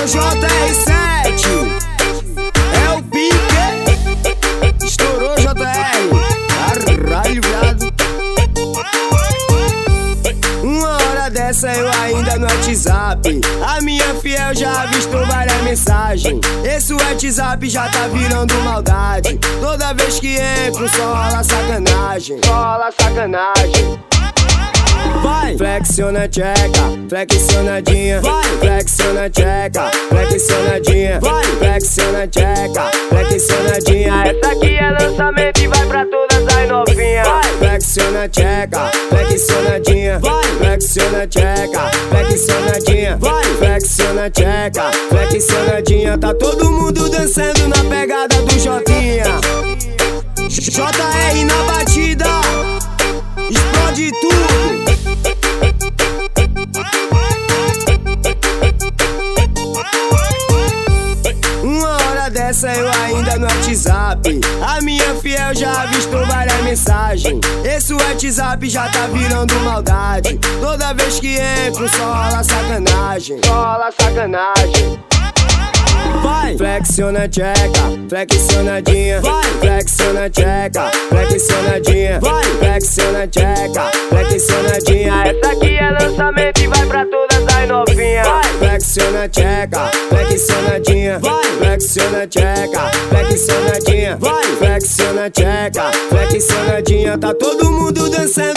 o JR7, é o pique. Estourou JR, caralho, viado. Uma hora dessa eu ainda no WhatsApp, a minha fiel já avistou várias mensagens. Esse WhatsApp já tá virando maldade. Toda vez que entro só rola sacanagem, só rola sacanagem. Vai, flexiona tcheca, flexionadinha. Vai, flexiona tcheca, flexionadinha. Vai, flexiona tcheca, flexionadinha. Essa aqui é lançamento e vai pra todas as novinhas. Vai, flexiona tcheca, flexionadinha. Vai, flexiona tcheca, flexionadinha. Vai, flexiona tcheca, flexionadinha. Tá todo mundo dançando na pegada do Jotinha. JR na batida, explode tudo. Uma hora dessa eu ainda no WhatsApp, a minha fiel já avistou várias mensagens. Esse WhatsApp já tá virando maldade. Toda vez que entro só rola sacanagem, só rola sacanagem. Vai, flexiona tcheca, flexionadinha. Vai, flexiona tcheca, flexionadinha. Vai, flexiona tcheca, flexionadinha. Essa aqui é lançamento e vai pra todas as novinhas. Vai, flexiona tcheca, flexionadinha. Vai, flexiona tcheca, flexionadinha. Vai, flexiona tcheca, flexionadinha. Tá todo mundo dançando